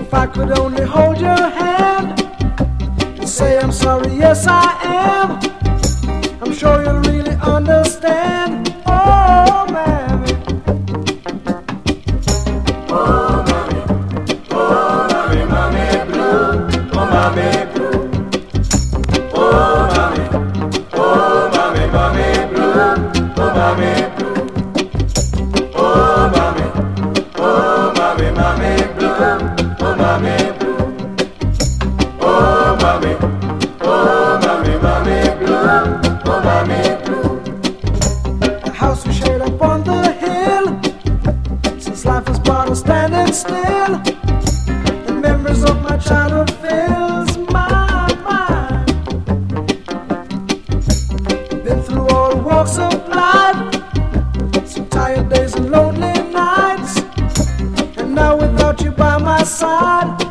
If I could only hold your hand and say I'm sorry, yes I am. I'm sure you'll really understand. Oh, mammy. Oh, mommy. Oh, mommy, mommy blue. Oh, mommy blue. Oh, mommy. Oh, mommy, mommy blue. Oh, mommy blue. Oh, mommy. Oh, mommy, mommy blue. Oh, mommy blue. Oh, mommy. Oh, mommy, mommy blue. Oh, mommy blue. The house we shared up on the hill, since life was brought us standing still. The memories of my childhood fills my mind. Been through all walks of life, some tired days and lonely nights, and now without you by my side,